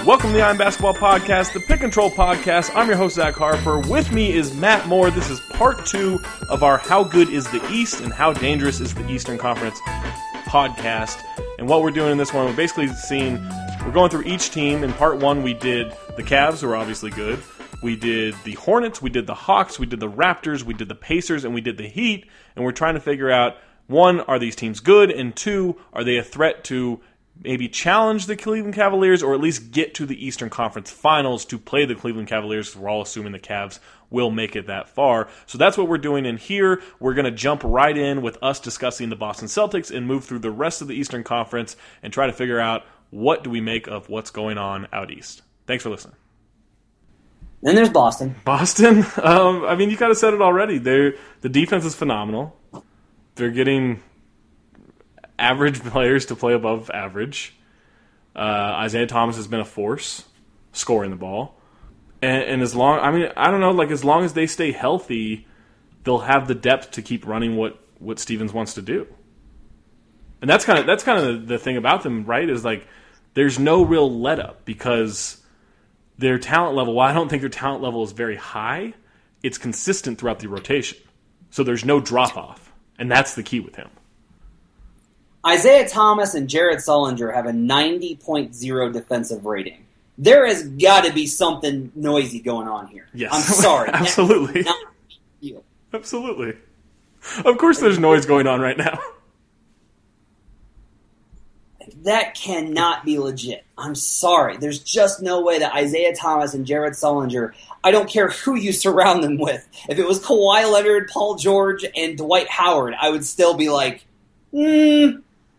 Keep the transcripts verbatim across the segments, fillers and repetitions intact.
Welcome to the I'm Basketball Podcast, the Pick and Troll Podcast. I'm your host, Zach Harper. With me is Matt Moore. This is part two of our How Good is the East and How Dangerous is the Eastern Conference podcast. And what we're doing in this one, we're basically seeing, we're going through each team. In part one, we did the Cavs, who are obviously good. We did the Hornets, we did the Hawks, we did the Raptors, we did the Pacers, and we did the Heat. And we're trying to figure out, one, are these teams good? And two, are they a threat to maybe challenge the Cleveland Cavaliers or at least get to the Eastern Conference Finals to play the Cleveland Cavaliers? We're all assuming the Cavs will make it that far. So that's what we're doing in here. We're going to jump right in with us discussing the Boston Celtics and move through the rest of the Eastern Conference and try to figure out what do we make of what's going on out east. Thanks for listening. Then there's Boston. Boston, um, I mean, you kind of said it already. They're, the defense is phenomenal. They're getting average players to play above average. Uh, Isaiah Thomas has been a force scoring the ball. And, and as long, I mean, I don't know, like as long as they stay healthy, they'll have the depth to keep running what, what Stevens wants to do. And that's kind of that's kind of the, the thing about them, right? Is like there's no real let up because their talent level, while I don't think their talent level is very high, it's consistent throughout the rotation. So there's no drop off. And that's the key with him. Isaiah Thomas and Jared Sullinger have a ninety point oh defensive rating. There has got to be something noisy going on here. Yes. I'm sorry. Absolutely. Absolutely. Of course there's noise going on right now. That cannot be legit. I'm sorry. There's just no way that Isaiah Thomas and Jared Sullinger, I don't care who you surround them with. If it was Kawhi Leonard, Paul George, and Dwight Howard, I would still be like, hmm.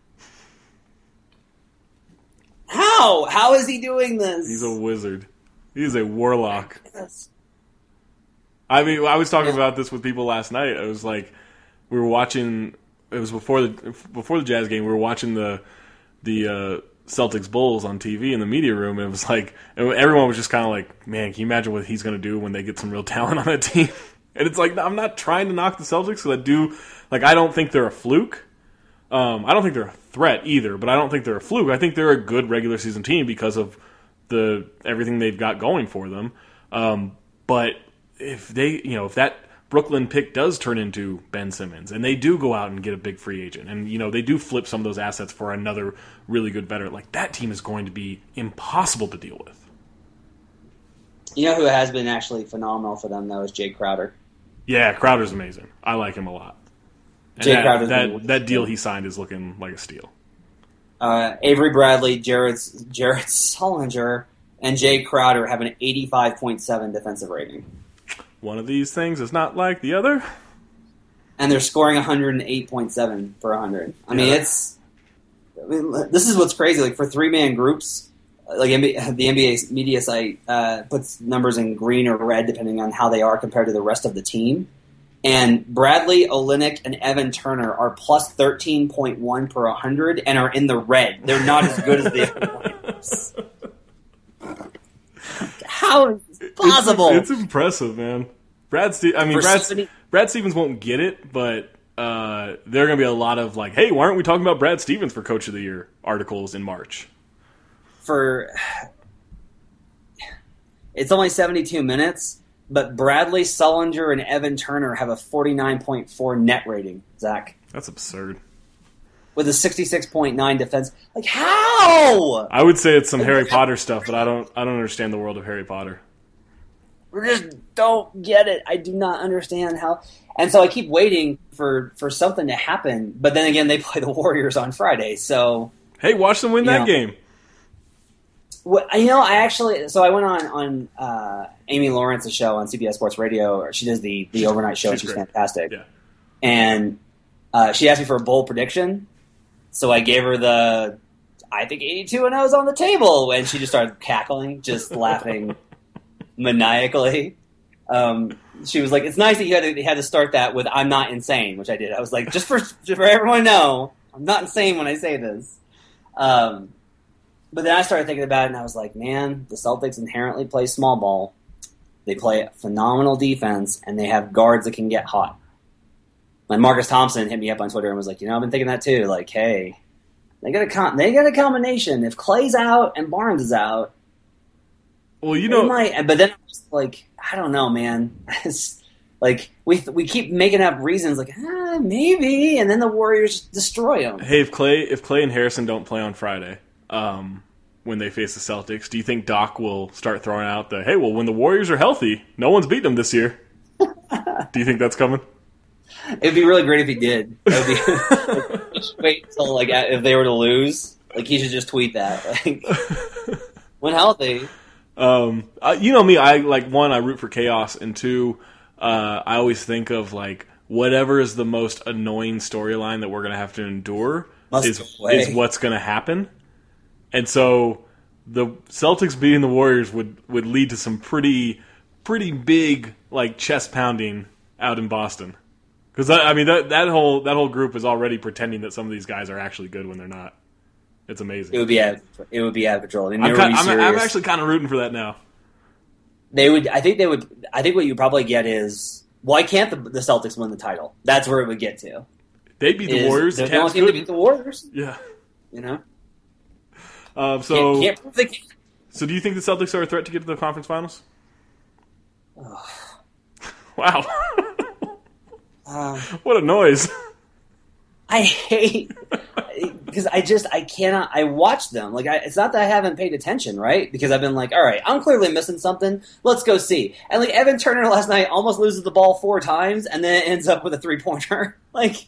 How? How is he doing this? He's a wizard. He's a warlock. Yes. I mean, I was talking Yeah. about this with people last night. I was like, we were watching, it was before the before the Jazz game, we were watching the the uh, Celtics Bulls on T V in the media room, and it was like, and everyone was just kind of like, man, can you imagine what he's going to do when they get some real talent on that team? And it's like, I'm not trying to knock the Celtics, because I do, like, I don't think they're a fluke. Um, I don't think they're a threat either, but I don't think they're a fluke. I think they're a good regular season team because of the everything they've got going for them. Um, but if they, you know, if that Brooklyn pick does turn into Ben Simmons, and they do go out and get a big free agent, and you know they do flip some of those assets for another really good veteran, like that team is going to be impossible to deal with. You know who has been actually phenomenal for them, though, is Jay Crowder. Yeah, Crowder's amazing. I like him a lot. And Jay that, Crowder's that, been- that deal he signed is looking like a steal. Uh, Avery Bradley, Jared, Jared Sullinger, and Jay Crowder have an eighty-five point seven defensive rating. One of these things is not like the other. And they're scoring one hundred eight point seven per one hundred. I mean, Yeah. it's... I mean, this is what's crazy. Like, for three-man groups, like N B A, the N B A media site uh, puts numbers in green or red depending on how they are compared to the rest of the team. And Bradley, Olynyk, and Evan Turner are plus thirteen point one per one hundred and are in the red. They're not as good as the other players. How is this possible? It's, it's impressive, man. Brad, Ste- I mean, For Brad, seventy Brad Stevens won't get it, but uh, there are going to be a lot of like, hey, why aren't we talking about Brad Stevens for Coach of the Year articles in March? For it's only seventy-two minutes, but Bradley, Sullinger, and Evan Turner have a forty-nine point four net rating, Zach. That's absurd. With a sixty-six point nine defense. Like, how? I would say it's some Harry Potter stuff, but I don't I don't understand the world of Harry Potter. We just don't get it. I do not understand how. And so I keep waiting for, for something to happen. But then again, they play the Warriors on Friday. So, Hey, watch them win You that know. game. what, you know, I actually, so I went on, on uh, Amy Lawrence's show on C B S Sports Radio. Or she does the, the overnight show. She's She's great. fantastic. Yeah. And uh, she asked me for a bold prediction. So I gave her the, I think eighty-two and oh is on the table. And she just started cackling, just laughing maniacally. Um, she was like, it's nice that you had to, you had to start that with, I'm not insane, which I did. I was like, just for, just for everyone to know, I'm not insane when I say this. Um, but then I started thinking about it, and I was like, man, the Celtics inherently play small ball. They play phenomenal defense, and they have guards that can get hot. Like Marcus Thompson hit me up on Twitter and was like, you know, I've been thinking that too. Like, hey, they got a con- they got a combination. If Clay's out and Barnes is out, Well, you know, they might, but then I'm just like, I don't know, man. It's like we we keep making up reasons, like ah, maybe, and then the Warriors destroy them. Hey, if Clay if Clay and Harrison don't play on Friday, um, when they face the Celtics, do you think Doc will start throwing out the hey, well, when the Warriors are healthy, no one's beaten them this year? Do you think that's coming? It'd be really great if he did. It would be, just wait until like if they were to lose, like he should just tweet that. Like, when healthy. Um, uh, you know me, I like one, I root for chaos, and two, uh, I always think of like whatever is the most annoying storyline that we're gonna have to endure Must is is what's gonna happen, and so the Celtics beating the Warriors would, would lead to some pretty pretty big like chest pounding out in Boston, because I mean that that whole that whole group is already pretending that some of these guys are actually good when they're not. It's amazing. It would be out. It would be out of control. I mean, I'm, kind, I'm, I'm actually kind of rooting for that now. They would. I think they would. I think what you probably get is why can't the, the Celtics win the title? That's where it would get to. They beat the Warriors. They're the only team to beat the Warriors. Yeah. You know. Um, so. Can't, can't prove they can't. So do you think the Celtics are a threat to get to the conference finals? Wow. um, what a noise. I hate because I just I cannot I watch them like I, it's not that I haven't paid attention, right? Because I've been like, all right, I'm clearly missing something. Let's go see. And like Evan Turner last night almost loses the ball four times and then ends up with a three pointer. Like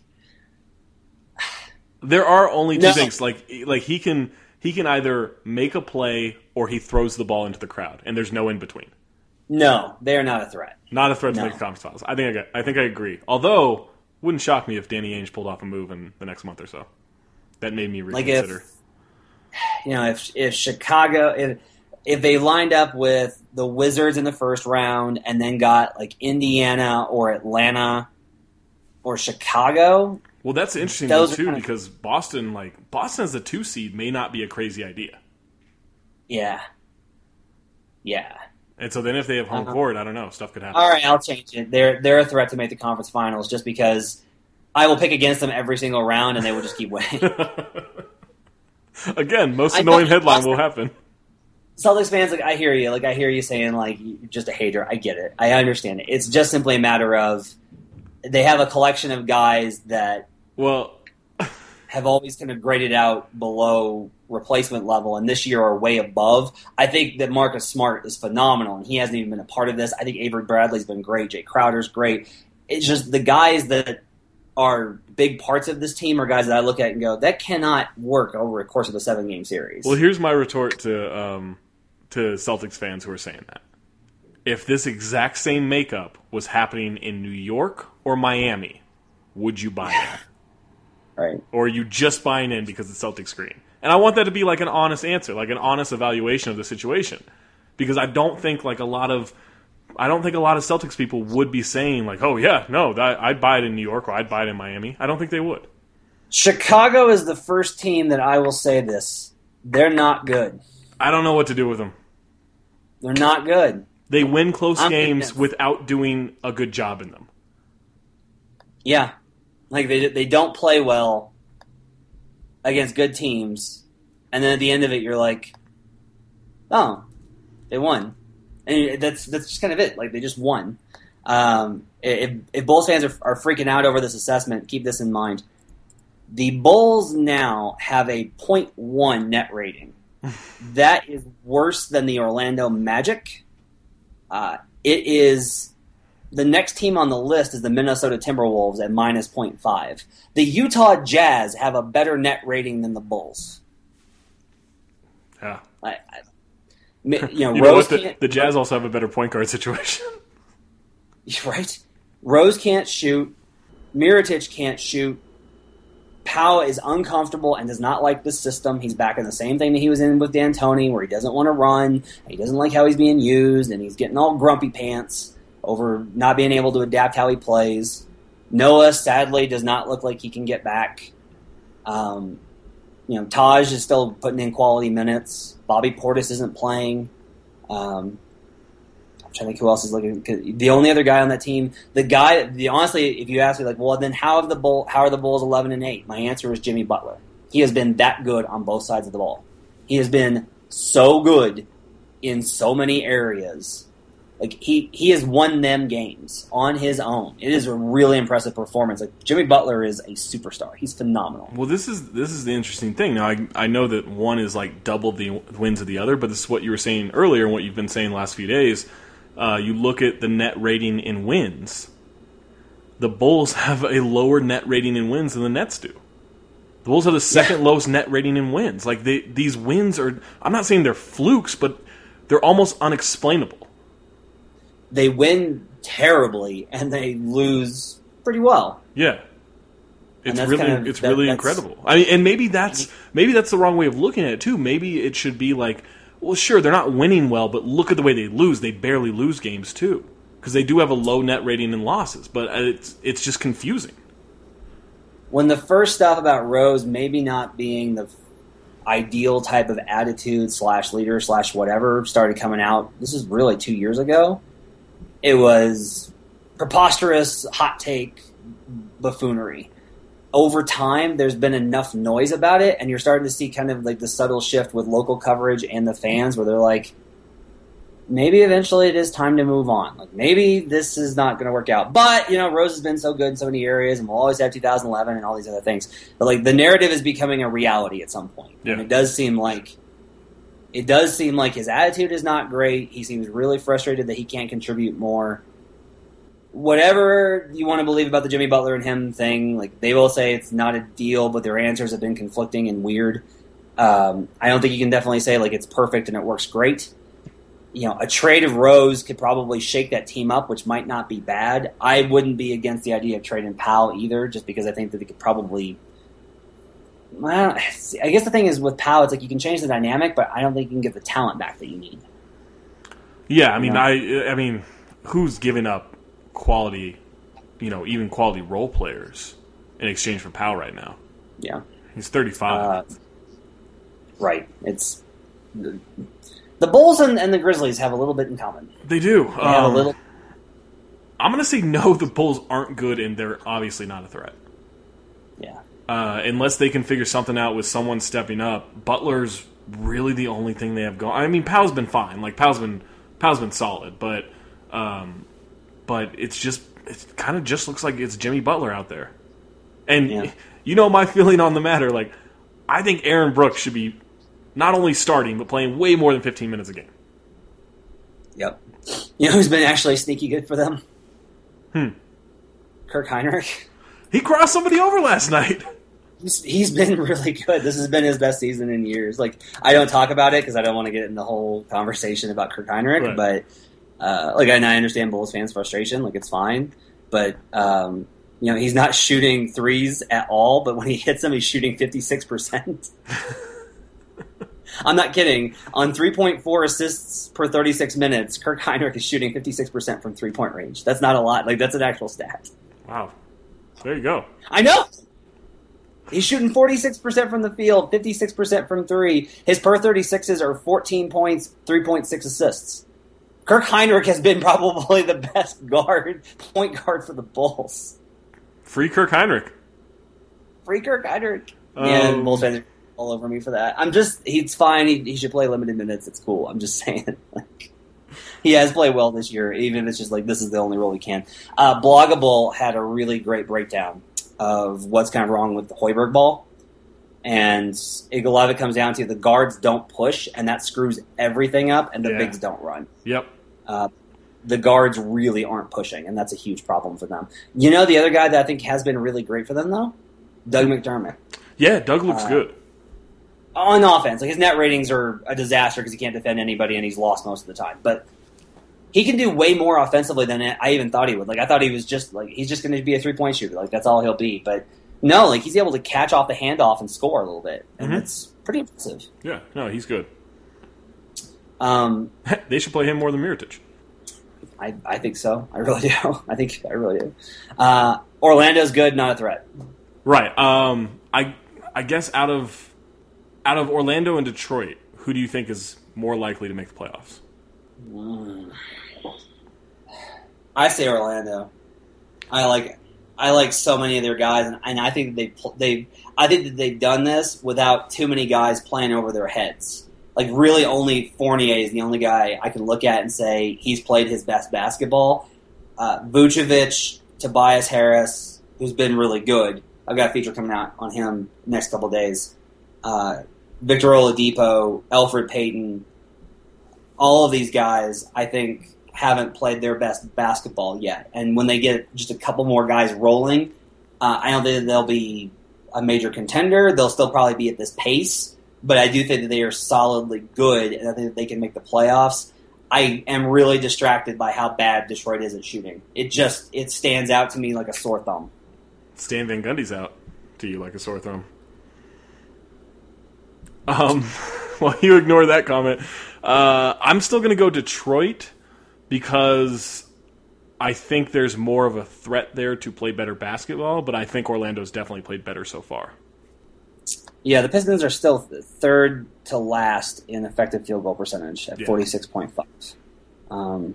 there are only two no. things. Like like he can he can either make a play or he throws the ball into the crowd, and there's no in between. No, they are not a threat. Not a threat to no. make the conference finals. I think I got, I think I agree. Although. Wouldn't shock me if Danny Ainge pulled off a move in the next month or so. That made me reconsider. Like if, you know, if if Chicago, if if they lined up with the Wizards in the first round and then got like Indiana or Atlanta or Chicago. Well, that's interesting though, too, kind of, because Boston, like Boston as a two seed, may not be a crazy idea. Yeah. Yeah. And so then if they have home uh-huh. court, I don't know, stuff could happen. All right, I'll change it. They're they're a threat to make the conference finals just because I will pick against them every single round and they will just keep winning. Again, most annoying headline will happen. Celtics fans, like I hear you. Like I hear you saying like you're just a hater. I get it. I understand it. It's just simply a matter of they have a collection of guys that well have always kind of graded out below replacement level, and this year are way above. I think that Marcus Smart is phenomenal, and he hasn't even been a part of this. I think Avery Bradley's been great. Jay Crowder's great. It's just the guys that are big parts of this team are guys that I look at and go, that cannot work over a course of a seven-game series. Well, here's my retort to um, to Celtics fans who are saying that. If this exact same makeup was happening in New York or Miami, would you buy it? Right. Or are you just buying in because it's Celtics green? And I want that to be like an honest answer, like an honest evaluation of the situation. Because I don't think like a lot of I don't think a lot of Celtics people would be saying like, "Oh yeah, no, that, I'd buy it in New York or I'd buy it in Miami." I don't think they would. Chicago is the first team that I will say this. They're not good. I don't know what to do with them. They're not good. They win close I'm games convinced. without doing a good job in them. Yeah. Like they they don't play well against good teams, and then at the end of it, you're like, "Oh, they won," and that's that's just kind of it. Like they just won. Um, if if Bulls fans are, are freaking out over this assessment, keep this in mind: the Bulls now have a point one net rating. That is worse than the Orlando Magic. Uh, it is. The next team on the list is the Minnesota Timberwolves at minus point five. The Utah Jazz have a better net rating than the Bulls. Yeah. I, I, you know, you Rose know what? can't, the, the Jazz also have a better point guard situation. Right? Rose can't shoot. Mirotic can't shoot. Powell is uncomfortable and does not like this system. He's back in the same thing that he was in with D'Antoni, where he doesn't want to run. He doesn't like how he's being used, and he's getting all grumpy pants over not being able to adapt how he plays. Noah, sadly, does not look like he can get back. Um, you know, Taj is still putting in quality minutes. Bobby Portis isn't playing. Um, I'm trying to think who else is looking. The only other guy on that team, the guy, the honestly, if you ask me, like, well, then how have the Bull, how are the Bulls eleven and eight? My answer is Jimmy Butler. He has been that good on both sides of the ball. He has been so good in so many areas. Like, he, he has won them games on his own. It is a really impressive performance. Like, Jimmy Butler is a superstar. He's phenomenal. Well, this is this is the interesting thing. Now, I I know that one is like double the wins of the other, but this is what you were saying earlier and what you've been saying the last few days. Uh, you look at the net rating in wins. The Bulls have a lower net rating in wins than the Nets do. The Bulls have the second yeah. lowest net rating in wins. Like, they, these wins are, I'm not saying they're flukes, but they're almost unexplainable. They win terribly and they lose pretty well. Yeah, it's really kind of, it's that, really that's, incredible. I mean, and maybe that's maybe that's the wrong way of looking at it too. Maybe it should be like, well, sure, they're not winning well, but look at the way they lose. They barely lose games too, because they do have a low net rating in losses. But it's it's just confusing. When the first stuff about Rose maybe not being the ideal type of attitude slash leader slash whatever started coming out, this is really two years ago. It was preposterous, hot take buffoonery. Over time, there's been enough noise about it, and you're starting to see kind of like the subtle shift with local coverage and the fans where they're like, maybe eventually it is time to move on. Like, maybe this is not going to work out. But, you know, Rose has been so good in so many areas, and we'll always have two thousand eleven and all these other things. But, like, the narrative is becoming a reality at some point. Yeah. And it does seem like It does seem like his attitude is not great. He seems really frustrated that he can't contribute more. Whatever you want to believe about the Jimmy Butler and him thing, like, they will say it's not a deal, but their answers have been conflicting and weird. Um, I don't think you can definitely say, like, it's perfect and it works great. You know, a trade of Rose could probably shake that team up, which might not be bad. I wouldn't be against the idea of trading Powell either, just because I think that they could probably... Well, I guess the thing is with Powell, it's like you can change the dynamic, but I don't think you can get the talent back that you need. Yeah, I mean, you know? I I mean, who's giving up quality, you know, even quality role players in exchange for Powell right now? Yeah, he's thirty-five. Uh, right. It's the, the Bulls and, and the Grizzlies have a little bit in common. They do. They have um, a little. I'm going to say no. The Bulls aren't good, and they're obviously not a threat. Yeah. Uh, unless they can figure something out with someone stepping up, Butler's really the only thing they have going. I mean, Powell's been fine. Like Powell's been Powell's been solid, but um, but it's just it kind of just looks like it's Jimmy Butler out there. And yeah. you know my feeling on the matter. Like, I think Aaron Brooks should be not only starting but playing way more than fifteen minutes a game. Yep. You know who's been actually sneaky good for them? Hmm. Kirk Hinrich. He crossed somebody over last night. He's, he's been really good. This has been his best season in years. Like, I don't talk about it because I don't want to get in the whole conversation about Kirk Hinrich, right. but uh, like, and I understand Bulls fans' frustration. Like, it's fine, but um, you know, he's not shooting threes at all. But when he hits them, he's shooting fifty-six percent. I'm not kidding. On three point four assists per thirty-six minutes, Kirk Hinrich is shooting fifty-six percent from three-point range. That's not a lot. Like, that's an actual stat. Wow. There you go. I know. He's shooting forty-six percent from the field, fifty-six percent from three. His per thirty-sixes are fourteen points, three point six assists. Kirk Hinrich has been probably the best guard, point guard for the Bulls. Free Kirk Hinrich. Free Kirk Hinrich. Um, and Bulls fans are all over me for that. I'm just, he's fine. He, he should play limited minutes. It's cool. I'm just saying. Like, he has played well this year, even if it's just like this is the only role he can. Uh, Bloggable had a really great breakdown of what's kind of wrong with the Hoiberg ball. And it, a lot of it comes down to the guards don't push, and that screws everything up, and the yeah. bigs don't run. Yep. Uh, the guards really aren't pushing, and that's a huge problem for them. You know the other guy that I think has been really great for them, though? Doug McDermott. Yeah, Doug looks uh, good. On offense. Like, his net ratings are a disaster because he can't defend anybody, and he's lost most of the time. But he can do way more offensively than I even thought he would. Like, I thought he was just, like, he's just going to be a three-point shooter. Like, that's all he'll be. But no, like, he's able to catch off the handoff and score a little bit. And mm-hmm. it's pretty impressive. Yeah, no, he's good. Um, they should play him more than Mirotic. I, I think so. I really do. I think I really do. Uh, Orlando's good, not a threat. Right. Um, I I guess out of out of Orlando and Detroit, who do you think is more likely to make the playoffs? Mm. I say Orlando. I like I like so many of their guys, and, and I think they they I think that they've done this without too many guys playing over their heads. like really only Fournier is the only guy I can look at and say he's played his best basketball. Uh, Vucevic, Tobias Harris, who's been really good. I've got a feature coming out on him next couple days. Uh, Victor Oladipo, Elfrid Payton, all of these guys, I think, haven't played their best basketball yet. And when they get just a couple more guys rolling, uh, I don't think they'll be a major contender. They'll still probably be at this pace, but I do think that they are solidly good, and I think that they can make the playoffs. I am really distracted by how bad Detroit is at shooting. It just it stands out to me like a sore thumb. Stan Van Gundy's out to you like a sore thumb. Um, well, you ignore that comment. Uh, I'm still going to go Detroit because I think there's more of a threat there to play better basketball, but I think Orlando's definitely played better so far. Yeah, the Pistons are still third to last in effective field goal percentage at Yeah. forty-six point five. Um,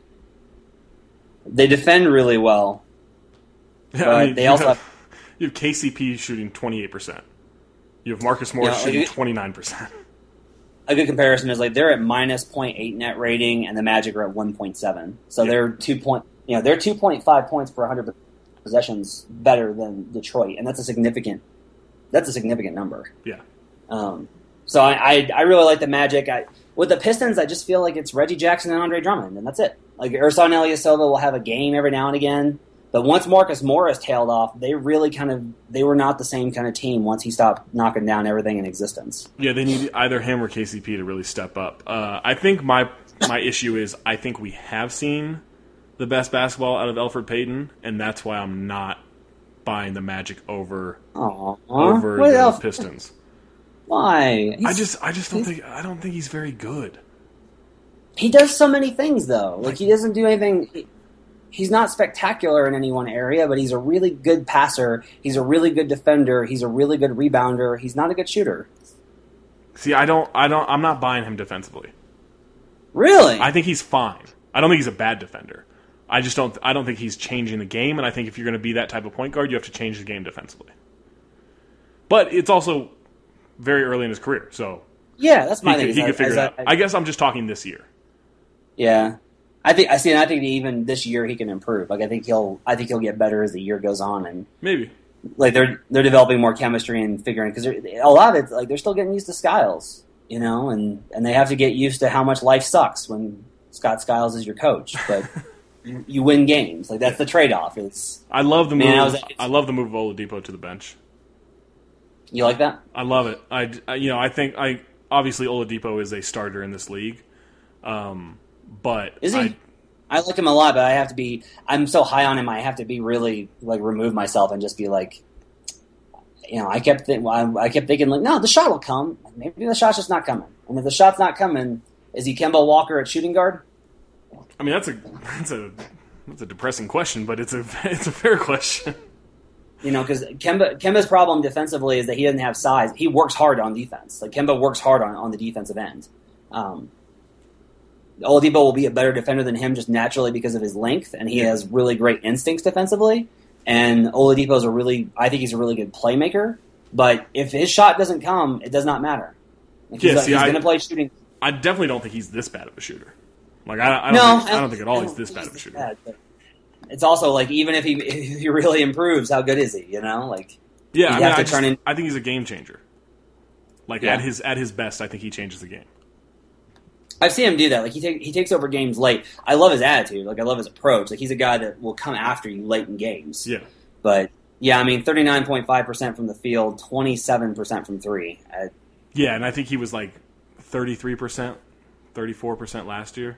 they defend really well, Yeah, but I mean, they you also have, have, you have K C P shooting twenty-eight percent. You have Marcus Morris Yeah, shooting you- twenty-nine percent. a good comparison is like they're at minus zero point eight net rating, and the Magic are at one point seven. So Yeah. they're two point, you know, they're two point five points per one hundred possessions better than Detroit, and that's a significant, that's a significant number. Yeah. Um, so I, I, I really like the Magic. I, with the Pistons, I just feel like it's Reggie Jackson and Andre Drummond, and that's it. Like Ersan Ilyasova will have a game every now and again, but once Marcus Morris tailed off, they really kind of they were not the same kind of team once he stopped knocking down everything in existence. Yeah, they need either him or K C P to really step up. Uh, I think my my issue is I think we have seen the best basketball out of Elfrid Payton, and that's why I'm not buying the Magic over Aww. over What the else? Pistons. Why? I He's- just I just don't he's- think I don't think he's very good. he does so many things though. Like he doesn't do anything. He, he's not spectacular in any one area, but he's a really good passer. He's a really good defender. He's a really good rebounder. He's not a good shooter. See, I don't I don't I'm not buying him defensively. Really? I think he's fine. I don't think he's a bad defender. I just don't I don't think he's changing the game, and I think if you're going to be that type of point guard, you have to change the game defensively. But it's also very early in his career, so yeah, that's he my could, thing. he is could I- figure as it out. I- I guess I'm just talking this year. Yeah, I think I see, and I think that even this year he can improve. Like I think he'll, I think he'll get better as the year goes on, and Maybe. like they're they're developing more chemistry and figuring because a lot of it like they're still getting used to Skiles, you know, and and they have to get used to how much life sucks when Scott Skiles is your coach, but you, you win games. Like that's the trade off. It's I love the Man, move. I was- I love the move of Oladipo to the bench. you like that? I love it. I, I- you know I think I obviously Oladipo is a starter in this league, um, but Is he? I, I like him a lot, but I have to be. I'm so high on him. I have to be really like remove myself and just be like, you know. I kept think, I, I kept thinking like, no, the shot will come. Maybe the shot's just not coming. And if the shot's not coming, is he Kemba Walker at shooting guard? I mean that's a that's a that's a depressing question, but it's a it's a fair question. You know, because Kemba Kemba's problem defensively is that he doesn't have size. He works hard on defense. Like Kemba works hard on, on the defensive end. Um, Oladipo will be a better defender than him just naturally because of his length, and he has really great instincts defensively. And Oladipo's a really, I think he's a really good playmaker. But if his shot doesn't come, it does not matter. Like Yeah, he's see, he's I- going to play shooting. I definitely don't think he's this bad of a shooter. Like I, I don't No, think, I don't think at all he's don't this think bad of a he's shooter. bad, but it's also like even if he if he really improves, how good is he? You know, like Yeah, He'd I mean, have I, to just, turn in- I think he's a game changer. Like Yeah. at his at his best, I think he changes the game. I've seen him do that. Like he take, he takes over games late. I love his attitude. Like I love his approach. Like he's a guy that will come after you late in games. Yeah, But yeah, I mean, thirty nine point five percent from the field, twenty seven percent from three. Uh, yeah, and I think he was like thirty three percent, thirty four percent last year.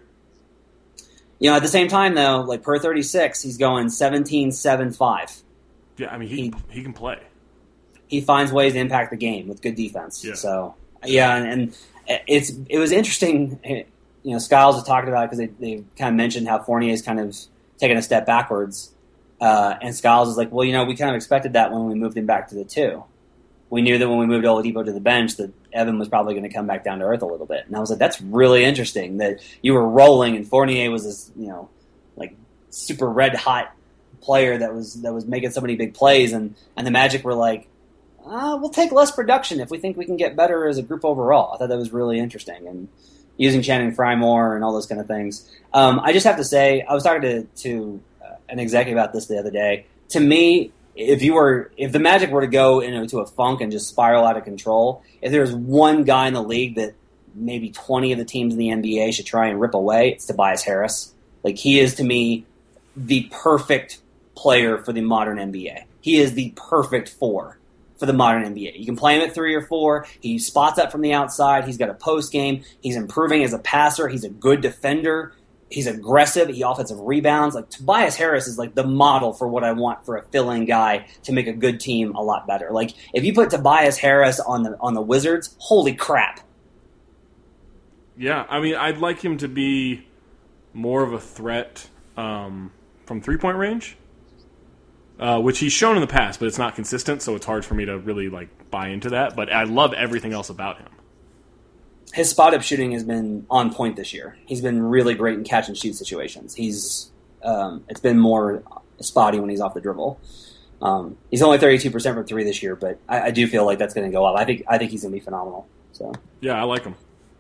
you know, at the same time though, like per thirty six, he's going seventeen seven five. Yeah, I mean he He- can, he can play. He finds ways to impact the game with good defense. Yeah. So yeah, and, and it's it was interesting. You know, Skiles was talking about it because they they kind of mentioned how Fournier's kind of taken a step backwards, uh, and Skiles is like, well, you know, we kind of expected that when we moved him back to the two. We knew that when we moved Oladipo to the bench that Evan was probably going to come back down to earth a little bit. And I was like, that's really interesting that you were rolling and Fournier was this, you know, like super red hot player that was that was making so many big plays, and and the Magic were like, uh, we'll take less production if we think we can get better as a group overall. I thought that was really interesting. And using Channing Frye more and all those kind of things. Um, I just have to say, I was talking to, to uh, an executive about this the other day. To me, if you were, if the Magic were to go into a funk and just spiral out of control, if there's one guy in the league that maybe twenty of the teams in the N B A should try and rip away, it's Tobias Harris. Like, he is, to me, the perfect player for the modern N B A. He is the perfect four for the modern N B A. You can play him at three or four. He spots up from the outside. He's got a post game. He's improving as a passer. He's a good defender. He's aggressive. He offensive rebounds. Like, Tobias Harris is like the model for what I want for a fill-in guy to make a good team a lot better. Like, if you put Tobias Harris on the on the Wizards, holy crap. Yeah, I mean, I'd like him to be more of a threat um, from three-point range, uh, which he's shown in the past, but it's not consistent, so it's hard for me to really like buy into that. But I love everything else about him. His spot-up shooting has been on point this year. He's been really great in catch-and-shoot situations. He's um, it's been more spotty when he's off the dribble. Um, he's only thirty-two percent from three this year, but I, I do feel like that's going to go up. I think I think he's going to be phenomenal. So yeah, I like him.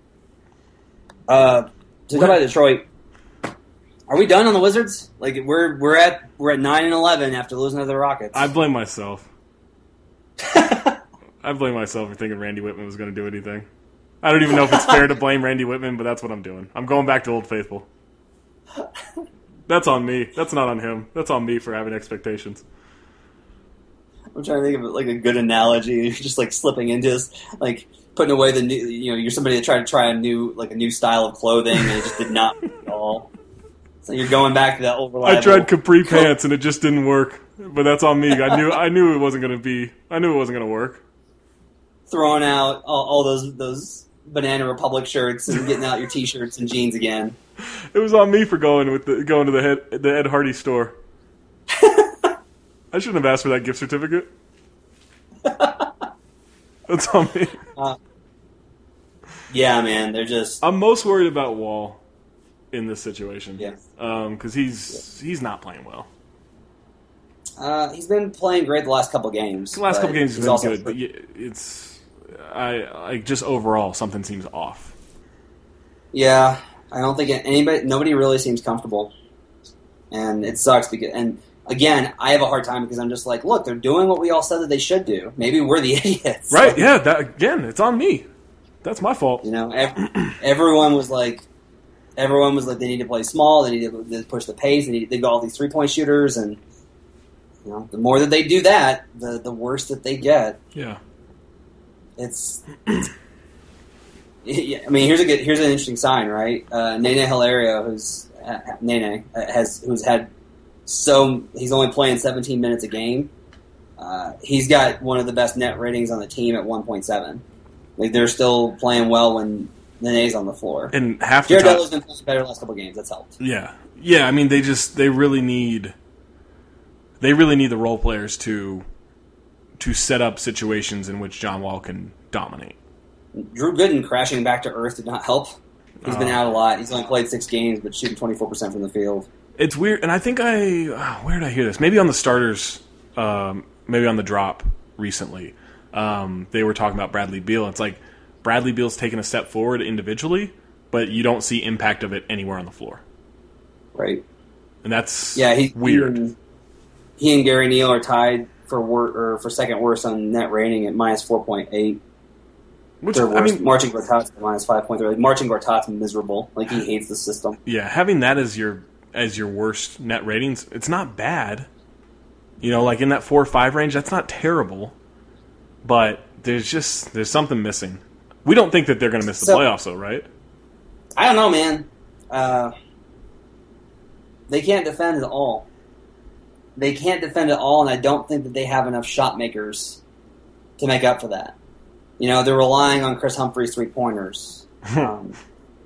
Uh, to talk about Detroit, are we done on the Wizards? Like, we're we're at we're at nine and eleven after losing to the Rockets. I blame myself. I blame myself for thinking Randy Whitman was going to do anything. I don't even know if it's fair to blame Randy Whitman, but that's what I'm doing. I'm going back to Old Faithful. That's on me. That's not on him. That's on me for having expectations. I'm trying to think of like a good analogy. You're just like slipping into this, like putting away the new. You know, you're somebody that tried to try a new, like a new style of clothing, and it just did not at all. So you're going back to that old reliable. I tried capri pants, and it just didn't work. But that's on me. I knew. I knew it wasn't going to be. I knew it wasn't going to work. Throwing out all, all those those Banana Republic shirts and getting out your T-shirts and jeans again. It was on me for going with the, going to the head, the Ed Hardy store. I shouldn't have asked for that gift certificate. That's on me. Uh, yeah, man, they're just. I'm most worried about Wall in this situation. Yeah, because um, he's yeah. he's not playing well. Uh, he's been playing great the last couple games. The last couple games he's been also good, but it's. I like just overall something seems off. Yeah, I don't think anybody, nobody really seems comfortable, and it sucks because. And again, I have a hard time because I'm just like, look, they're doing what we all said that they should do. Maybe we're the idiots, right? Yeah, that again, it's on me. That's my fault. You know, every, everyone was like, everyone was like, they need to play small. They need to push the pace. They need, they got all these three point shooters, and you know, the more that they do that, the the worse that they get. Yeah. It's, it's yeah, I mean, here's a good, here's an interesting sign, right? Uh, Nene Hilario, who's uh, Nene has who's had so he's only playing seventeen minutes a game. Uh, he's got one of the best net ratings on the team at one point seven. Like, they're still playing well when Nene's on the floor. And half the Jared time, Dudley's been playing better the last couple of games. That's helped. Yeah, yeah. I mean, they just they really need they really need the role players to. to set up situations in which John Wall can dominate. Drew Gooden crashing back to earth did not help. He's uh, been out a lot. He's only played six games, but shooting twenty-four percent from the field. It's weird, and I think I... Oh, where did I hear this? Maybe on the starters, um, maybe on the drop recently. Um, they were talking about Bradley Beal. It's like Bradley Beal's taken a step forward individually, but you don't see impact of it anywhere on the floor. Right. And that's yeah, he, weird. He and, he and Gary Neal are tied for wor- or for second worst on net rating at minus four point eight. Which, Third worst. I mean, Marcin Gortat's at minus five point three. Like, Marcin Gortat's miserable. Like, he hates the system. Yeah, having that as your as your worst net ratings, it's not bad. You know, like in that four or five range, that's not terrible. But there's just there's something missing. We don't think that they're going to miss the so, playoffs, though, right? I don't know, man. Uh, they can't defend at all. They can't defend at all, and I don't think that they have enough shot makers to make up for that. You know, they're relying on Chris Humphrey's three-pointers. Um,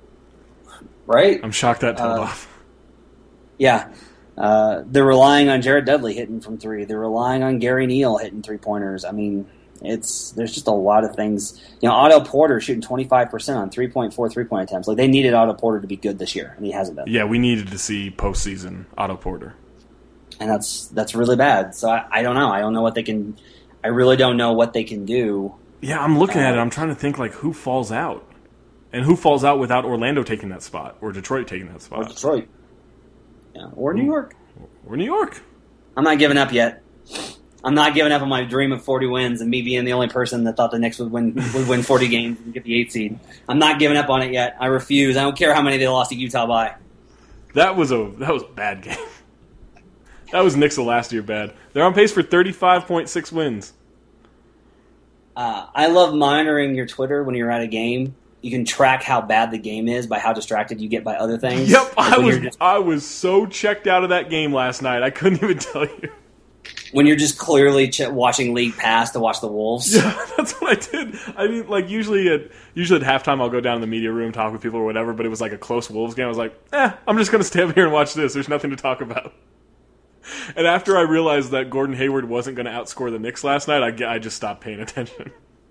right? I'm shocked that tailed uh, off. Yeah. Uh, they're relying on Jared Dudley hitting from three. They're relying on Gary Neal hitting three-pointers. I mean, it's there's just a lot of things. You know, Otto Porter shooting twenty-five percent on three point four three-point attempts. Like, they needed Otto Porter to be good this year, and he hasn't been. Yeah, we needed to see postseason Otto Porter. And that's that's really bad. So I, I don't know. I don't know what they can. I I really don't know what they can do. Yeah, I'm looking uh, at it. I'm trying to think like who falls out. And who falls out without Orlando taking that spot or Detroit taking that spot? Or Detroit. Yeah, or New York. Or New York. I'm not giving up yet. I'm not giving up on my dream of forty wins and me being the only person that thought the Knicks would win would win forty games and get the eighth seed. I'm not giving up on it yet. I refuse. I don't care how many they lost to Utah by. That was a that was a bad game. That was Knicks of last year bad. They're on pace for thirty-five point six wins. Uh, I love monitoring your Twitter when you're at a game. You can track how bad the game is by how distracted you get by other things. Yep, like I was just, I was so checked out of that game last night. I couldn't even tell you. When you're just clearly ch- watching League Pass to watch the Wolves. Yeah, that's what I did. I mean, like usually at usually at halftime I'll go down in the media room, talk with people or whatever. But it was like a close Wolves game. I was like, eh, I'm just gonna stay up here and watch this. There's nothing to talk about. And after I realized that Gordon Hayward wasn't going to outscore the Knicks last night, I, I just stopped paying attention.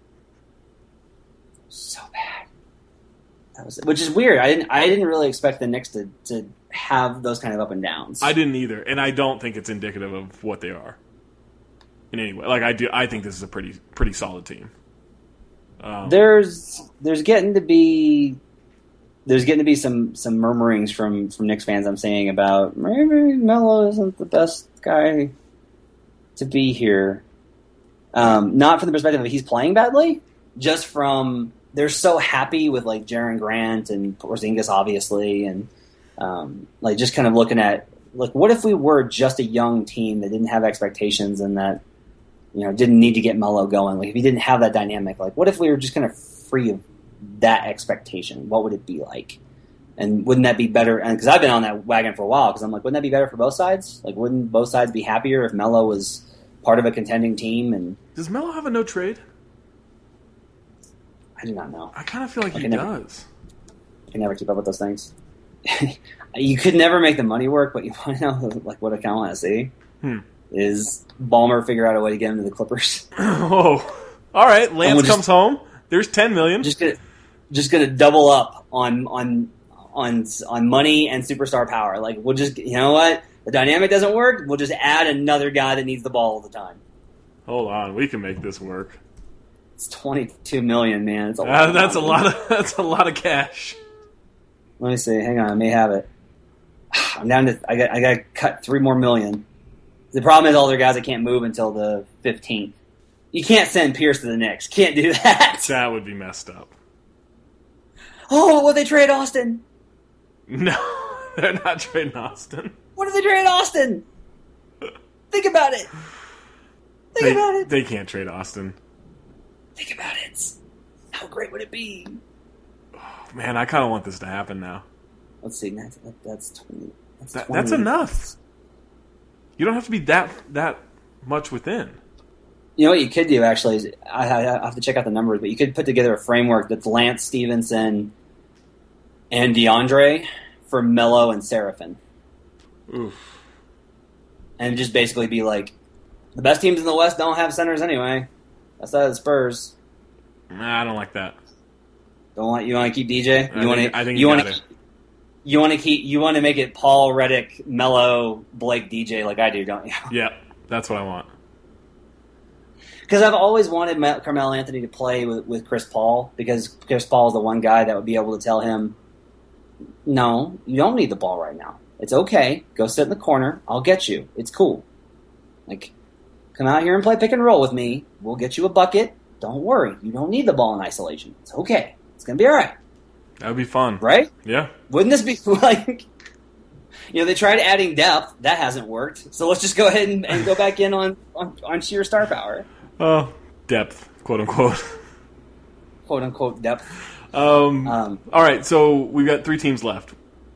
So bad. That was, which is weird. I didn't. I didn't really expect the Knicks to, to have those kind of up and downs. I didn't either, and I don't think it's indicative of what they are in any way. Like I do, I think this is a pretty pretty solid team. Um, there's there's getting to be there's getting to be some some murmurings from from Knicks fans. I'm saying about maybe Melo isn't the best guy to be here. Um, not from the perspective of he's playing badly, just from they're so happy with like Jaren Grant and Porzingis, obviously, and um, like just kind of looking at like what if we were just a young team that didn't have expectations and that you know didn't need to get Melo going. Like if he didn't have that dynamic, like what if we were just kind of free of that expectation? What would it be like? And wouldn't that be better? And because I've been on that wagon for a while, because I'm like, wouldn't that be better for both sides? Like, wouldn't both sides be happier if Melo was part of a contending team? And does Melo have a no trade? I do not know. I kind of feel like I he can never, does. I can never keep up with those things. You could never make the money work, but you want to know like what I kind of want to see Hmm. is Ballmer figure out a way to get him to the Clippers. Oh, all right. Lance we'll just, comes home. There's ten million. Just gonna, just gonna double up on on on on money and superstar power. Like we'll just, you know what? The dynamic doesn't work. We'll just add another guy that needs the ball all the time. Hold on, we can make this work. It's twenty-two million, man. It's a Uh, lot. that's of a lot of that's a lot of cash. Let me see. Hang on, I may have it. I'm down to. I got. I got to cut three more million. The problem is all their guys that can't move until the fifteenth. You can't send Pierce to the Knicks. Can't do that. That would be messed up. Oh, what they trade Austin? No, they're not trading Austin. What if they trade Austin? Think about it. Think They, about it. they can't trade Austin. Think about it. How great would it be? Man, I kind of want this to happen now. Let's see. That's that's twenty. That's, That, twenty. that's enough. You don't have to be that that much within. You know what you could do, actually, is I, I have to check out the numbers, but you could put together a framework that's Lance Stevenson and DeAndre for Melo and Seraphin. Oof. And just basically be like, the best teams in the West don't have centers anyway. That's that of the Spurs. Nah, I don't like that. Don't want you want to keep D J? I You want think- to I think you you want got to it. you want to keep you want to make it Paul Reddick, Melo, Blake, D J like I do, don't you? Yeah, that's what I want. Because I've always wanted Carmelo Anthony to play with, with Chris Paul, because Chris Paul is the one guy that would be able to tell him, no, you don't need the ball right now. It's okay. Go sit in the corner. I'll get you. It's cool. Like, come out here and play pick and roll with me. We'll get you a bucket. Don't worry. You don't need the ball in isolation. It's okay. It's going to be all right. That would be fun. Right? Yeah. Wouldn't this be like... You know, they tried adding depth. That hasn't worked. So let's just go ahead and, and go back in on, on, on sheer star power. Oh, depth, quote unquote. Quote unquote depth. Um, Um, all right, so we've got three teams left.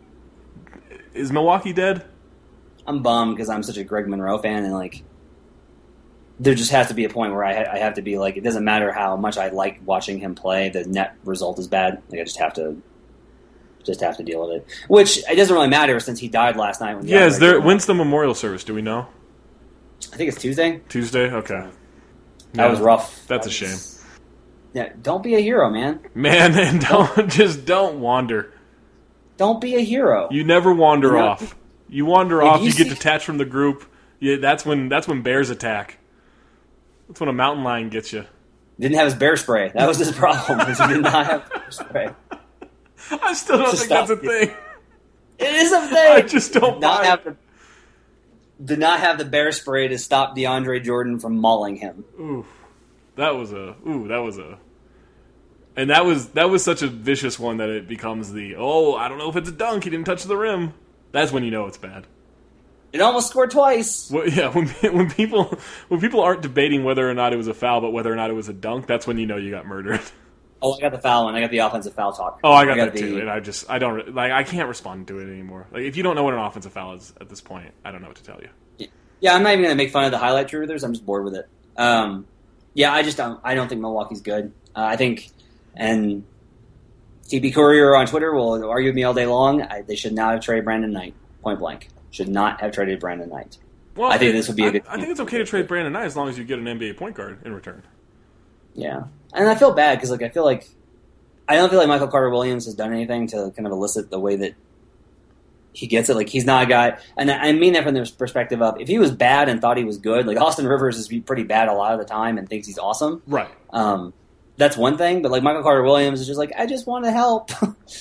Is Milwaukee dead? I'm bummed because I'm such a Greg Monroe fan, and like, there just has to be a point where I, ha- I have to be like, it doesn't matter how much I like watching him play, the net result is bad. Like, I just have to, just have to deal with it. Which it doesn't really matter since he died last night. When the Yeah, is there? outbreak- When's the memorial service? Do we know? I think it's Tuesday. Tuesday. Okay. That Yeah, was rough. That's That a shame. was- Yeah, don't be a hero, man. Man, and don't just don't wander. Don't be a hero. You never wander You know, off. You wander if off. you You get see- detached from the group. Yeah, that's when that's when bears attack. That's when a mountain lion gets you. Didn't have his bear spray. That was his problem. Is he did not have bear spray. I still don't Just think that's a stop. thing. It is a thing. I just don't did not buy have it. the, did not have the bear spray to stop DeAndre Jordan from mauling him. Ooh, that was a ooh, that was a, and that was that was such a vicious one that it becomes the oh, I don't know if it's a dunk. He didn't touch the rim. That's when you know it's bad. It almost scored twice. Well, yeah, when when people when people aren't debating whether or not it was a foul, but whether or not it was a dunk, that's when you know you got murdered. Oh, I got the foul one. I got the offensive foul talk. Oh, I got, I that the, too, and I just I don't like I can't respond to it anymore. Like if you don't know what an offensive foul is at this point, I don't know what to tell you. Yeah, I'm not even going to make fun of the highlight truthers. I'm just bored with it. Um, yeah, I just don't. I don't think Milwaukee's good. Uh, I think, and T B Courier on Twitter will argue with me all day long. I, they should not have traded Brandon Knight. Point blank, should not have traded Brandon Knight. Well, I think this would be a good. I, I think it's okay to trade Brandon Knight as long as you get an N B A point guard in return. Yeah, and I feel bad because like I feel like I don't feel like Michael Carter Williams has done anything to kind of elicit the way that he gets it. Like he's not a guy, and I mean that from the perspective of if he was bad and thought he was good. Like Austin Rivers is pretty bad a lot of the time and thinks he's awesome. Right. Um, that's one thing, but like Michael Carter Williams is just like I just want to help.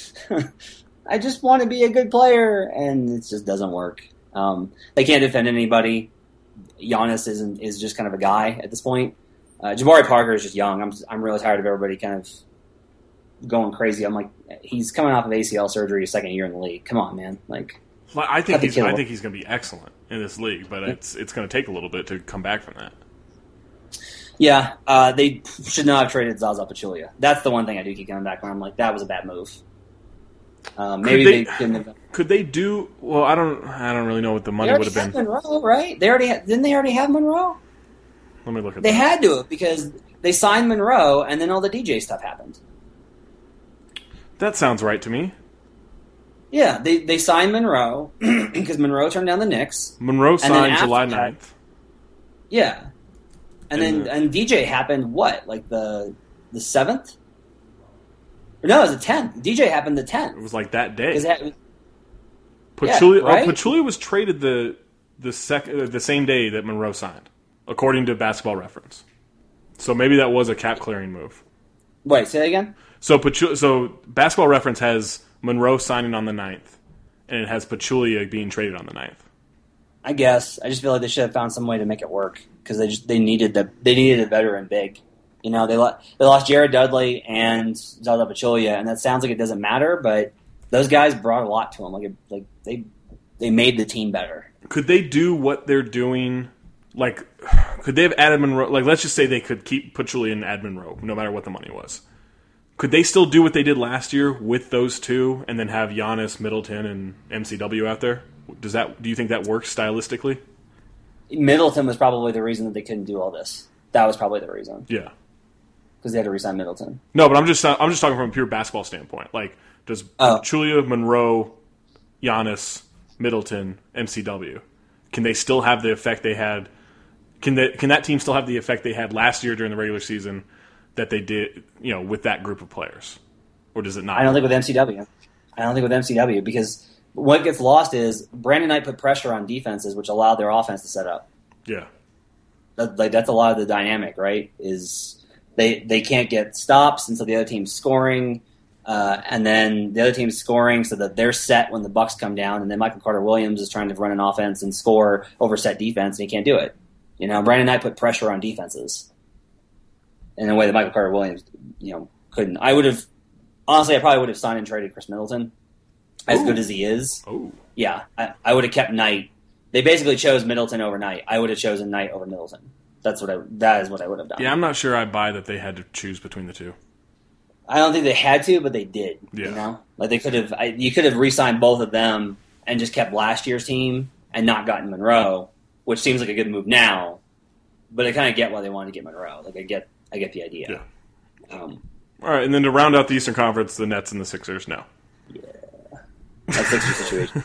I just want to be a good player, and it just doesn't work. Um, they can't defend anybody. Giannis isn't is just kind of a guy at this point. Uh, Jabari Parker is just young. I'm I'm really tired of everybody kind of going crazy. I'm like, he's coming off of A C L surgery, his second year in the league. Come on, man. Like, well, I think cut the he's kid I off. think he's going to be excellent in this league, but it's it's going to take a little bit to come back from that. Yeah, uh, they should not have traded Zaza Pachulia. That's the one thing I do keep coming back on. I'm like, that was a bad move. Um, maybe they- they, couldn't have. Could they do? Well, I don't. I don't really know what the They money already would have had been. Monroe, right? They already had, didn't they already have Monroe? Let me look at They that. had to have because they signed Monroe, and then all the D J stuff happened. That sounds right to me. Yeah, they they signed Monroe because Monroe turned down the Knicks. Monroe then signed after July that- ninth. Yeah, and, And then the- and D J happened what like the the seventh? No, it was the tenth. D J happened the It tenth was like that day. because that. Pachulia, yeah, right? oh, Pachulia was traded the the sec, uh, the same day that Monroe signed, according to Basketball Reference. So maybe that was a cap clearing move. Wait, say that again. So Pachu- so Basketball Reference has Monroe signing on the ninth, and it has Pachulia being traded on the ninth. I guess I just feel like they should have found some way to make it work because they just they needed the they needed a veteran big. You know, they lo- they lost Jared Dudley and Zaza Pachulia, and that sounds like it doesn't matter, but those guys brought a lot to them. Like it, like they they made the team better. Could they do what they're doing? Like, could they have added Monroe? Like, let's just say they could keep Pachulia and add Monroe, no matter what the money was. Could they still do what they did last year with those two, and then have Giannis, Middleton, and M C W out there? Does that? Do you think that works stylistically? Middleton was probably the reason that they couldn't do all this. That was probably the reason Yeah. because they had to resign Middleton. No, but I'm just I'm just talking from a pure basketball standpoint. Like, does Oh. Pachulia, Monroe, Giannis, Middleton, M C W, can they still have the effect they had? Can that can that team still have the effect they had last year during the regular season that they did, you know, with that group of players, or does it not? I don't think with M C W. I don't think with M C W because what gets lost is Brandon Knight put pressure on defenses, which allowed their offense to set up. Yeah, That, like that's a lot of the dynamic, right? Is they they can't get stops, and so the other team's scoring, uh, and then the other team's scoring so that they're set when the Bucks come down, and then Michael Carter Williams is trying to run an offense and score over set defense, and he can't do it. You know, Brandon Knight put pressure on defenses in a way that Michael Carter Williams, you know, couldn't. I would have honestly, I probably would have signed and traded Chris Middleton, as Ooh. good as he is. Oh, Yeah, I, I would have kept Knight. They basically chose Middleton over Knight. I would have chosen Knight over Middleton. That's what I. That is what I would have done. yeah. I'm not sure I buy that they had to choose between the two. I don't think they had to, but they did. Yeah. You know, like they could have. I, you could have re-signed both of them and just kept last year's team and not gotten Monroe, which seems like a good move now. But I kind of get why they wanted to get Monroe. Like I get, I get the idea. Yeah. Um, All right, and then to round out the Eastern Conference, the Nets and the Sixers. No. That's Sixers situation.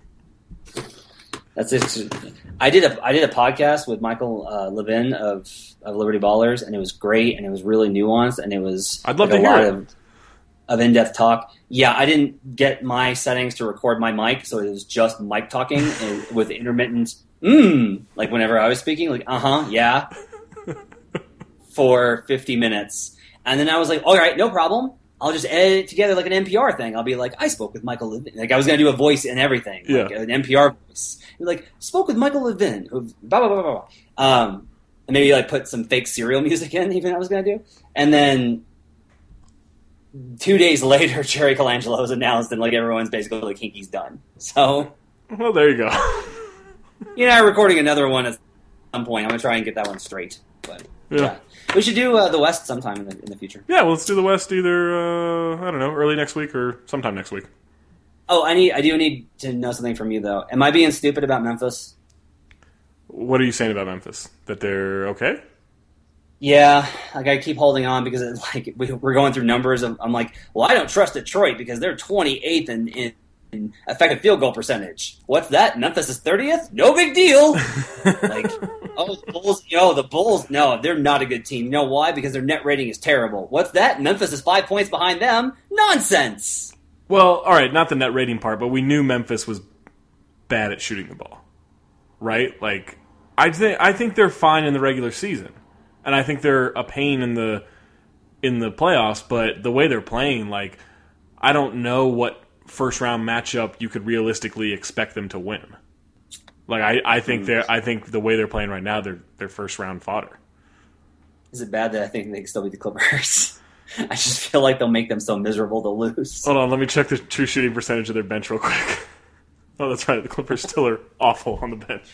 That's it. I did a I did a podcast with Michael uh, Levin of of Liberty Ballers, and it was great, and it was really nuanced, and it was I'd love like to a hear lot it. of of in depth talk. Yeah, I didn't get my settings to record my mic, so it was just Mike talking and with intermittent mm, like whenever I was speaking, like uh huh, yeah. for fifty minutes. And then I was like, all right, no problem. I'll just edit it together like an N P R thing. I'll be like, I spoke with Michael Levin. Like I was going to do a voice and everything, like yeah. an N P R voice. Like, spoke with Michael Levin, who blah, blah, blah, blah, blah. Um, and maybe like put some fake serial music in, even I was going to do. And then two days later, Jerry Colangelo was announced, and like everyone's basically like, Hinky's done. So, well, there you go. you know, recording another one at some point. I'm going to try and get that one straight. But yeah. yeah. We should do uh, the West sometime in the, in the future. Yeah, well, let's do the West either, uh, I don't know, early next week or sometime next week. Oh, I need. I do need to know something from you, though. Am I being stupid about Memphis? What are you saying about Memphis? That they're okay? Yeah, like I keep holding on because it's like we're going through numbers. Of, I'm like, well, I don't trust Detroit because they're twenty-eighth in, in, in effective field goal percentage. What's that? Memphis is thirtieth? No big deal. Like, oh, the Bulls, you know, the Bulls, no, they're not a good team. You know why? Because their net rating is terrible. What's that? Memphis is five points behind them? Nonsense. Well, all right, not the net rating part, but we knew Memphis was bad at shooting the ball, right? Like, I think I think they're fine in the regular season, and I think they're a pain in the in the playoffs. But the way they're playing, like, I don't know what first round matchup you could realistically expect them to win. Like, I, I think they I think the way they're playing right now, they're they're first round fodder. Is it bad that I think they can still beat the Clippers? I just feel like they'll make them so miserable to lose. Hold on, let me check the true shooting percentage of their bench real quick. Oh, that's right. The Clippers still are awful on the bench.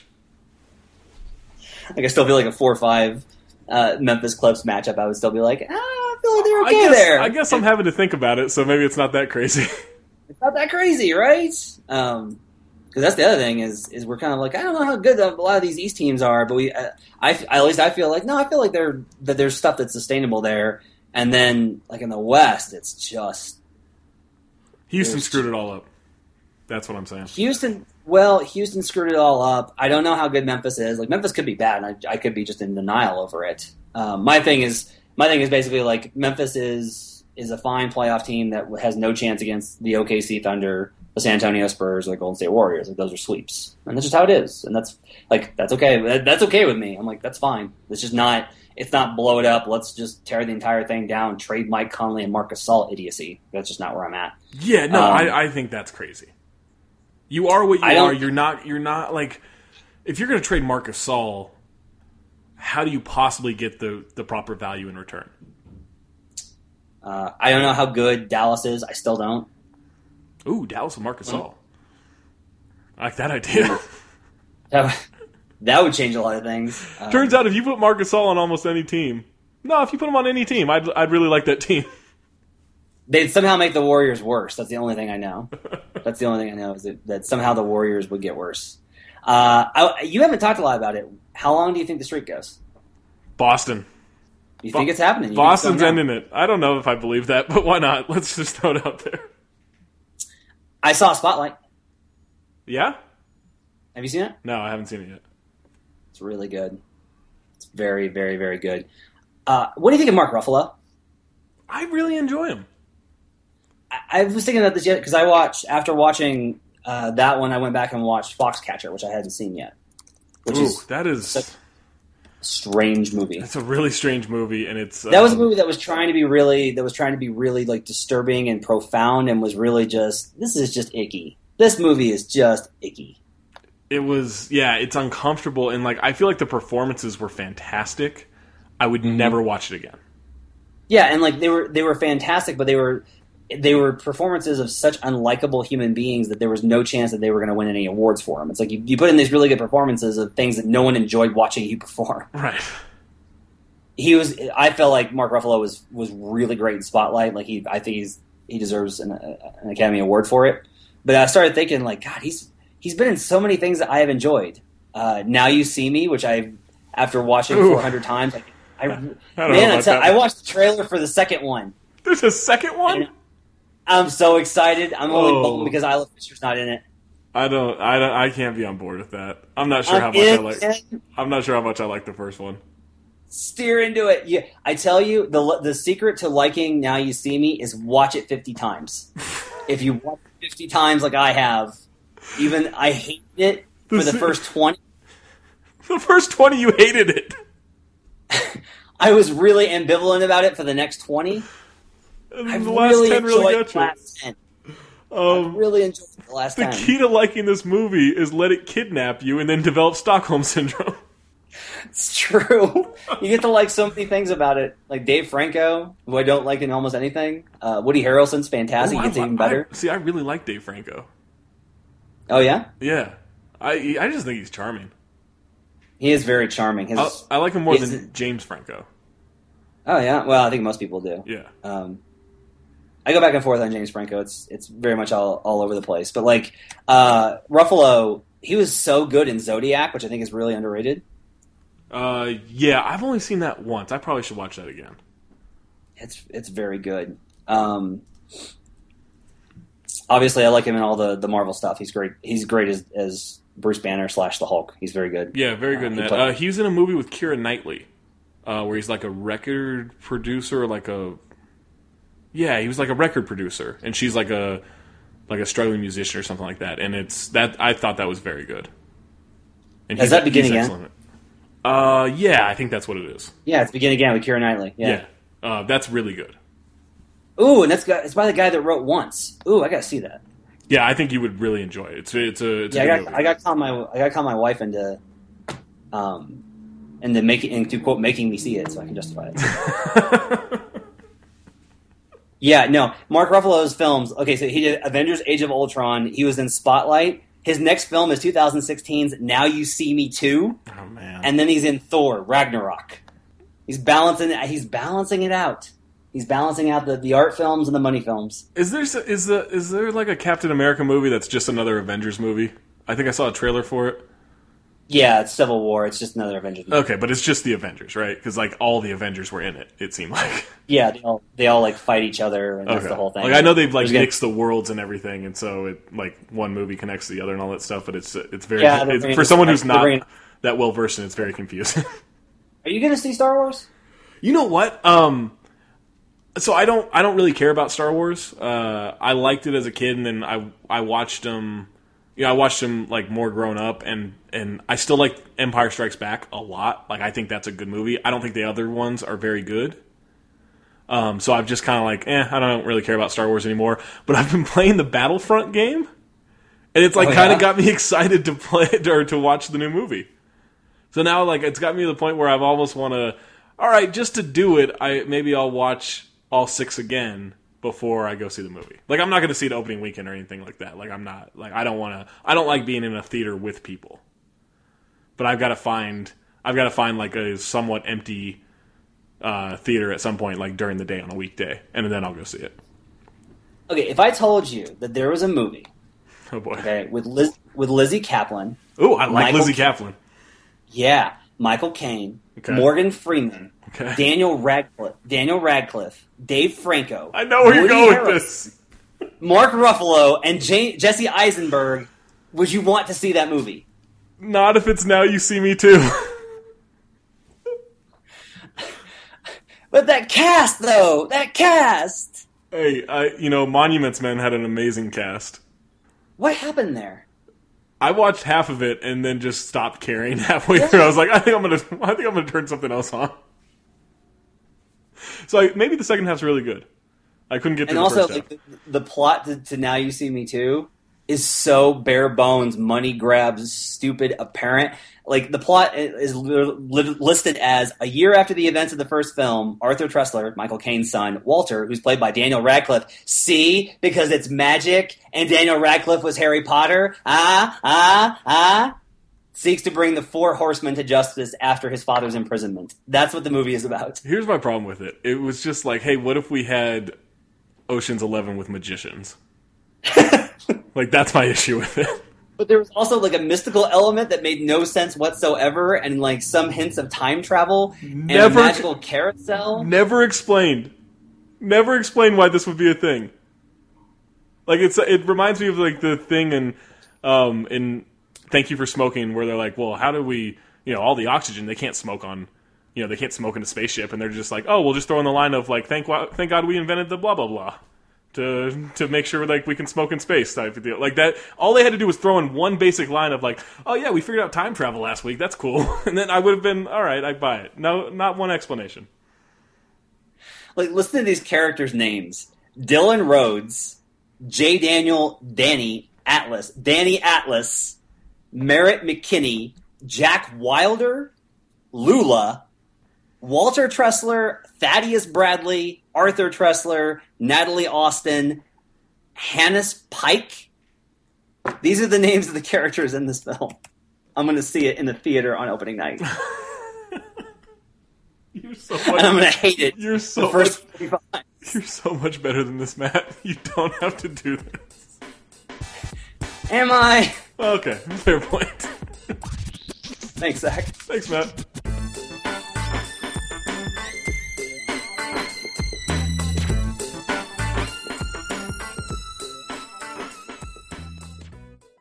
Like I still feel like a four or five uh, Memphis Clips matchup. I would still be like, ah, I feel like they're okay I guess, there. I guess I'm having to think about it, so maybe it's not that crazy. It's not that crazy, right? Um, because that's the other thing is is we're kind of like, I don't know how good a lot of these East teams are, but we, uh, I, at least I feel like no, I feel like they're that there's stuff that's sustainable there. And then, like in the West, it's just Houston screwed it all up. That's what I'm saying. Houston, well, Houston screwed it all up. I don't know how good Memphis is. Like Memphis could be bad, and I, I could be just in denial over it. Um, my thing is, my thing is basically like Memphis is is a fine playoff team that has no chance against the O K C Thunder, the San Antonio Spurs, or the Golden State Warriors. Like those are sweeps, and that's just how it is. And that's like that's okay. That, that's okay with me. I'm like that's fine. It's just not. It's not blow it up. Let's just tear the entire thing down. Trade Mike Conley and Marc Gasol idiocy. That's just not where I'm at. Yeah, no, um, I, I think that's crazy. You are what you I are. don't- You're not. You're not like if you're going to trade Marc Gasol, how do you possibly get the the proper value in return? Uh, I don't know how good Dallas is. I still don't. Ooh, Dallas and Marc Gasol. I like that idea. That would, that would change a lot of things. Um, Turns out if you put Marc Gasol on almost any team, no, if you put him on any team, I'd I'd really like that team. They'd somehow make the Warriors worse. That's the only thing I know. That's the only thing I know is that, that somehow the Warriors would get worse. Uh, I, you haven't talked a lot about it. How long do you think the streak goes? Boston. You think it's happening? You Boston's think it's going ending it. I don't know if I believe that, but why not? Let's just throw it out there. I saw Spotlight. Yeah? Have you seen it? No, I haven't seen it yet. It's really good. It's very, very, very good. Uh, what do you think of Mark Ruffalo? I really enjoy him. I, I was thinking about this yet because I watched after watching uh, that one. I went back and watched Foxcatcher, which I hadn't seen yet. Which Ooh, is that is such a strange movie. it's a really strange movie, and it's That was a um, movie that was trying to be really that was trying to be really like disturbing and profound, and was really just this is just icky. This movie is just icky. It was yeah, it's uncomfortable, and like I feel like the performances were fantastic. I would Mm-hmm. never watch it again. Yeah, and like they were they were fantastic, but they were they were performances of such unlikable human beings that there was no chance that they were going to win any awards for them. It's like you, you put in these really good performances of things that no one enjoyed watching you perform. Right. He was. I felt like Mark Ruffalo was was really great in Spotlight. Like he, I think he's he deserves an, an Academy Award for it. But I started thinking like, God, he's he's been in so many things that I have enjoyed. Uh, Now You See Me, which I after watching Ooh. four hundred times, I, I, I don't know man, I, about tell, that I one. watched the trailer for the second one. There's a second one? And I'm so excited. I'm only Oh. bummed because Isla Fisher's not in it. I don't I don't I can't be on board with that. I'm not sure I'm how much I in, like man. I'm not sure how much I like the first one. Steer into it. Yeah, I tell you, the the secret to liking Now You See Me is watch it fifty times. If you watch it fifty times like I have, even I hated it for The the se- first twenty. The first twenty you hated it. I was really ambivalent about it for the next twenty. And I the last really ten really enjoyed got the you. last ten. Um, I really enjoyed the last the ten. key to liking this movie is let it kidnap you and then develop Stockholm Syndrome. It's true. You get to like so many things about it. Like Dave Franco, who I don't like in almost anything. Uh, Woody Harrelson's fantastic. Oh, He gets I, even better. I, see, I really like Dave Franco. Oh, yeah? Yeah. I I just think he's charming. He is very charming. His, I, I like him more his- than James Franco. Oh, yeah? Well, I think most people do. Yeah. Um, I go back and forth on James Franco. It's it's very much all, all over the place. But, like, uh, Ruffalo, he was so good in Zodiac, which I think is really underrated. Uh, yeah, I've only seen that once. I probably should watch that again. It's it's very good. Um, obviously, I like him in all the, the Marvel stuff. He's great. He's great as, as Bruce Banner slash the Hulk. He's very good. Yeah, very good Uh, in he that. played- Uh, he was in a movie with Keira Knightley, uh, where he's like a record producer, like a yeah, he was like a record producer, and she's like a like a struggling musician or something like that. And it's that I thought that was very good. And Is he's- that Beginning he's Again? excellent. Uh, yeah, I think that's what it is. Yeah, it's Begin Again with Keira Knightley. Yeah, uh, that's really good. Ooh, and that's got, it's by the guy that wrote Once. Ooh, I gotta see that. Yeah, I think you would really enjoy it. It's it's a it's Yeah, a I good got movie. I got to call my I got to call my wife into um into making into quote making me see it so I can justify it. Yeah, no, Mark Ruffalo's films. Okay, so he did Avengers: Age of Ultron. He was in Spotlight. His next film is twenty sixteen's Now You See Me Too, Oh man. and then he's in Thor: Ragnarok. He's balancing he's balancing it out. He's balancing out the, the art films and the money films. Is there is the is there like a Captain America movie that's just another Avengers movie? I think I saw a trailer for it. Yeah, it's Civil War. It's just another Avengers movie. Okay, but it's just the Avengers, right? Because like all the Avengers were in it. It seemed like. Yeah, they all they all like fight each other, and that's Okay. the whole thing. Like I know they've like There's gonna- mixed the worlds and everything, and so it like one movie connects to the other and all that stuff. But it's it's very Yeah, they're it's, bringing- for someone who's they're not bringing- that well versed in, it's very confusing. Are you going to see Star Wars? You know what? Um, so I don't I don't really care about Star Wars. Uh, I liked it as a kid, and then I I watched them. You know, I watched them like more grown up, and and I still like Empire Strikes Back a lot. Like I think that's a good movie. I don't think the other ones are very good. Um, so I've just kind of like, eh, I don't really care about Star Wars anymore. But I've been playing the Battlefront game, and it's like Oh, kind of yeah? got me excited to play it or to watch the new movie. So now, like, it's got me to the point where I've almost want to. All right, just to do it, I maybe I'll watch all six again before I go see the movie. Like, I'm not going to see it opening weekend or anything like that. Like, I'm not like I don't want to. I don't like being in a theater with people. But I've got to find. I've got to find like a somewhat empty uh, theater at some point, like during the day on a weekday, and then I'll go see it. Okay, if I told you that there was a movie, Oh boy. okay, with Liz, with Lizzie Kaplan, Oh, I like Michael Lizzie K- Kaplan. yeah, Michael Caine, Okay. Morgan Freeman, Okay. Daniel Radcliffe, Daniel Radcliffe, Dave Franco, I know where you're Woody going Harrelson, with this. Mark Ruffalo, and J- Jesse Eisenberg. Would you want to see that movie? Not if it's Now You See Me Too. But that cast, though, that cast. Hey, I, you know, Monuments Men had an amazing cast. What happened there? I watched half of it and then just stopped caring halfway through. I was like, I think I'm gonna, I think I'm gonna turn something else on. So I, maybe the second half's really good. I couldn't get through And the also, first half. like, the, the plot to, to Now You See Me Too is so bare bones, money grabs, stupid, apparent. Like, the plot is li- li- listed as a year after the events of the first film, Arthur Tressler, Michael Caine's son, Walter, who's played by Daniel Radcliffe. See? Because it's magic, and Daniel Radcliffe was Harry Potter. Ah, ah, ah. Seeks to bring the four horsemen to justice after his father's imprisonment. That's what the movie is about. Here's my problem with it. It was just like, hey, what if we had Ocean's Eleven with magicians? Like, that's my issue with it. But there was also like a mystical element that made no sense whatsoever, and like some hints of time travel and Never- a magical carousel. Never explained. Never explained why this would be a thing. Like it's it reminds me of like the thing in um in Thank You for Smoking where they're like, well, how do we, you know, all the oxygen they can't smoke on, you know, they can't smoke in a spaceship, and they're just like, oh, we'll just throw in the line of like, thank wa- thank God we invented the blah blah blah. to to make sure like we can smoke in space type of deal. Like that, all they had to do was throw in one basic line of like, "Oh yeah, we figured out time travel last week. That's cool," and then I would have been all right. I buy it. No, not one explanation. Like, listen to these characters' names: Dylan Rhodes, J. Daniel, Danny Atlas, Danny Atlas, Merritt McKinney, Jack Wilder, Lula, Walter Tressler, Thaddeus Bradley, Arthur Tressler, Natalie Austin, Hannes Pike. These are the names of the characters in this film. I'm going to see it in the theater on opening night. You're so much, and I'm going to hate it. You're so the first much, You're so much better than this, Matt. You don't have to do this. Am I? Okay, fair point. Thanks, Zach. Thanks, Matt.